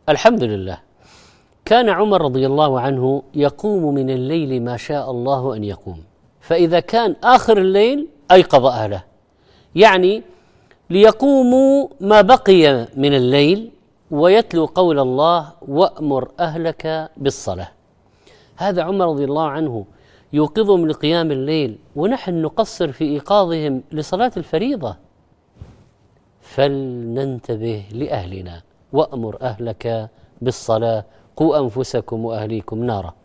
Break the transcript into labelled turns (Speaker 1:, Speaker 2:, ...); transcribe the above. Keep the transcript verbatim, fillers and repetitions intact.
Speaker 1: الحمد لله. كان عمر رضي الله عنه يقوم من الليل ما شاء الله أن يقوم، فإذا كان آخر الليل أيقظ أهله، يعني ليقوموا ما بقي من الليل ويتلو قول الله وأمر أهلك بالصلاة. هذا عمر رضي الله عنه يوقظهم لقيام الليل، ونحن نقصر في إيقاظهم لصلاة الفريضة. فلننتبه لأهلنا، وأمر أهلك بالصلاة، قوا أنفسكم وأهليكم نارا.